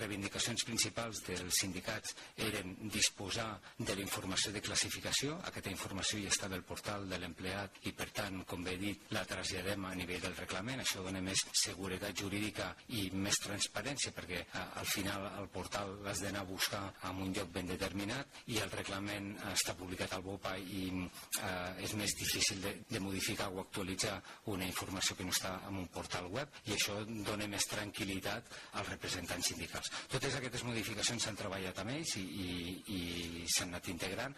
reivindicacions principals dels sindicats eren disposar de la informació de classificació. Aquesta informació ja estava al portal de l'empleat i, per tant, com bé he dit, la traslladem a nivell del reglament. Això dona més seguretat jurídica i més transparència, perquè al final el portal l'has d'anar a buscar en un lloc ben determinat i el reglament està publicat al BOPA i és més difícil de modificar o actualitzar una informació que no està en un portal web, i això dona més tranquil·litat als representants sindicals. Totes aquestes modificacions s'han treballat amb ells i s'han anat integrant.